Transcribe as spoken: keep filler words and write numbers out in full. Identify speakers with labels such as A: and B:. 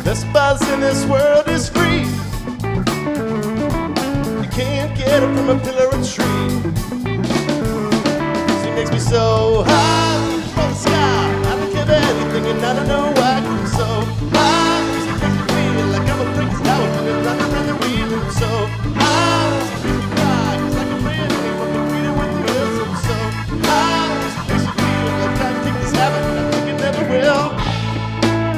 A: Best buzz in this world is free. You can't get it from a pillar